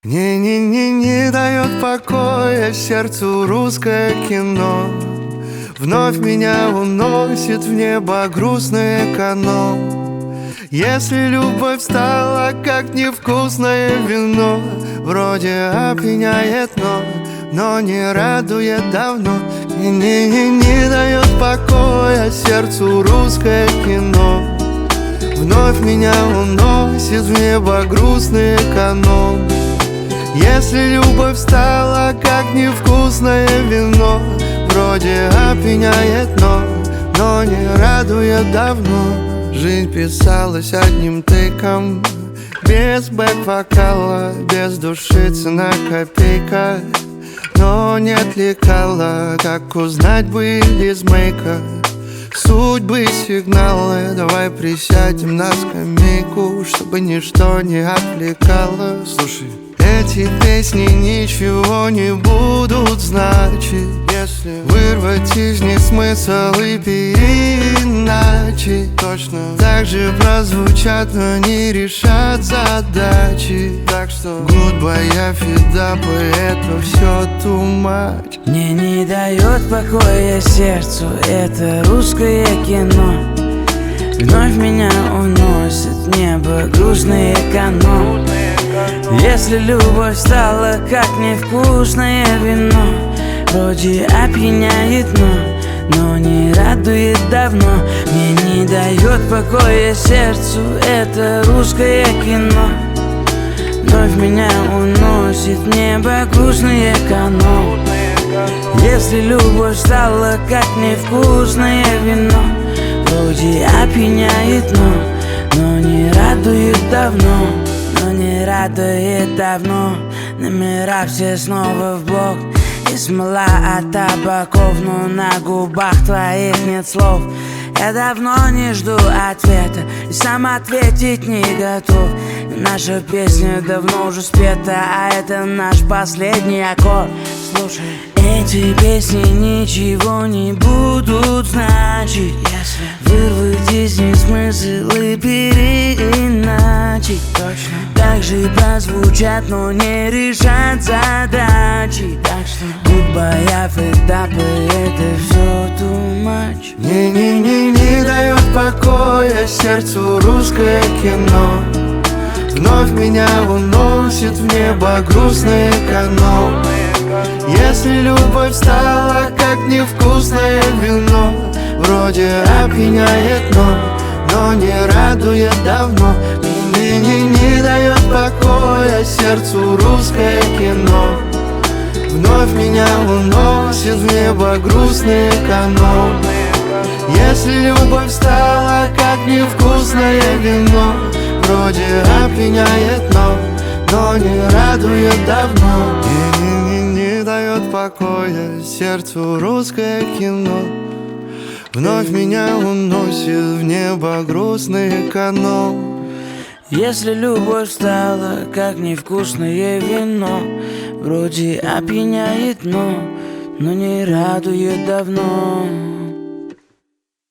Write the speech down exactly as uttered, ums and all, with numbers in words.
Не-не-не, не дает покоя сердцу русское кино. Вновь меня уносит в небо грустный эконом. Если любовь стала как невкусное вино, вроде опьяняет, но, но не радует давно. Не-не-не, не дает покоя сердцу русское кино. Вновь меня уносит в небо грустный эконом. Если любовь стала как невкусное вино, вроде опьяняет, но, но не радует давно. Жизнь писалась одним тыком, без бэк-вокала, без души цена копейка. Но нет лекала, как узнать бы без мейка судьбы сигналы. Давай присядем на скамейку, чтобы ничто не отвлекало. Слушай, эти песни ничего не будут значить, если вырвать из них смысл и переиначить. Точно так же прозвучат, но не решат задачи. Так что goodbye, я фидап, это все too much. Мне не дает покоя сердцу это русское кино. Вновь меня уносит в небо грустный эконом. Если любовь стала как невкусное вино, вроде опьяняет, но, но не радует давно. Мне не дает покоя сердцу это русское кино. Вновь меня уносит в небо грустный эконом. Если любовь стала как невкусное вино, вроде опьяняет, но, но не радует давно. Но не радует давно. Номера все снова в блок, и смола от табаков, но на губах твоих нет слов. Я давно не жду ответа и сам ответить не готов. Наша песня давно уже спета, а это наш последний аккорд. Слушай, эти песни ничего не будут значить, если вырвать из них смысл и переиначить. Точно так же прозвучат, но не решат задачи. Так что goodbye, я фидап, это все too much. Не-не-не, не дает покоя сердцу русское кино. Вновь меня уносит в небо грустный эконом. Если любовь стала как невкусное вино, вроде опьяняет, но, но не радует давно. Не, не дает покоя сердцу русское кино. Вновь меня уносит в небо грустный эконом. Если любовь стала как невкусное вино, вроде опьяняет, но, но не радует давно. Не, не, не дает покоя сердцу русское кино. Вновь меня уносит в небо грустный эконом. Если любовь стала как невкусное вино, вроде опьяняет, но, но не радует давно.